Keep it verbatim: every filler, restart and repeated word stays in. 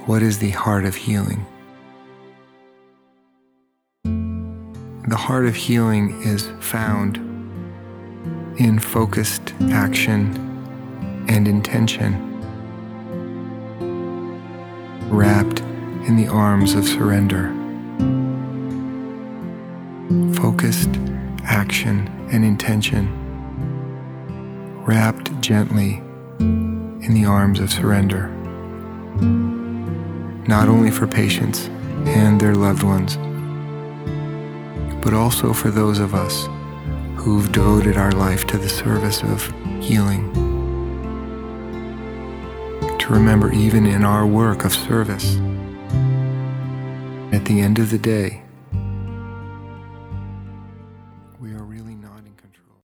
What is the heart of healing? The heart of healing is found in focused action and intention, wrapped in the arms of surrender. Focused action and intention, wrapped gently in the arms of surrender, not only for patients and their loved ones, but also for those of us who've devoted our life to the service of healing. To remember, even in our work of service, at the end of the day,